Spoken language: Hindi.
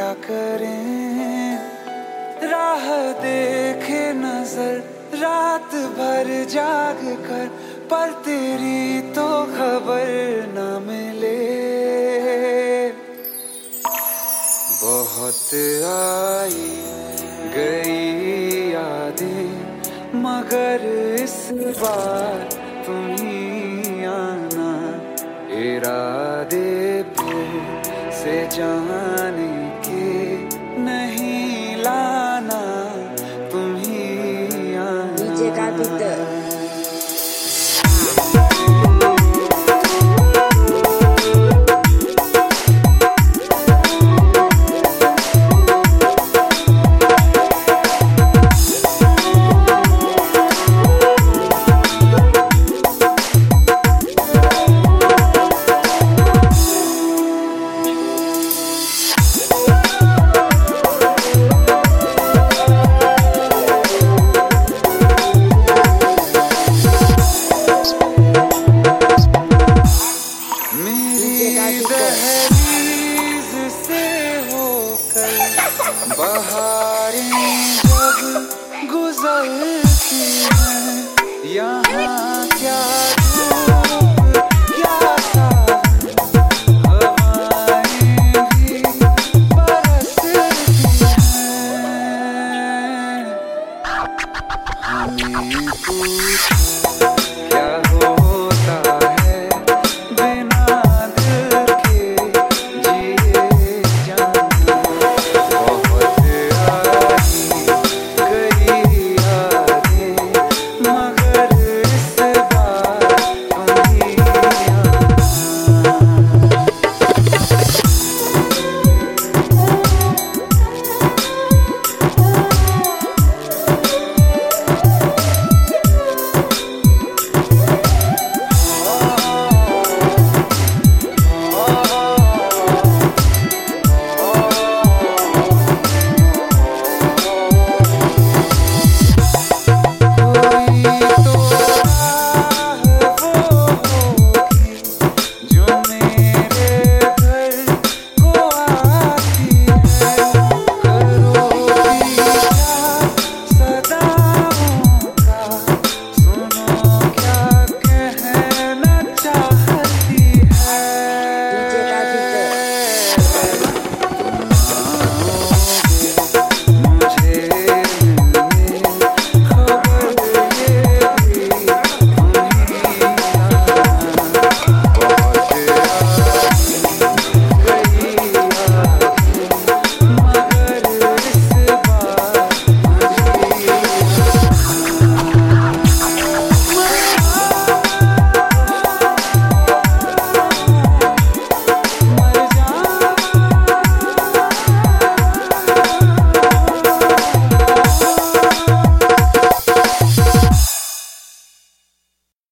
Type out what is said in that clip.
करें, राह देखे नजर रात भर जाग कर, पर तेरी तो खबर न मिले। बहुत आई गई यादें, मगर इस बार तुम ही आना, इरादे फिर से जाने के नहीं लाना, तुम ही आना। DJ Kapiter. दहलीज से होकर बाहर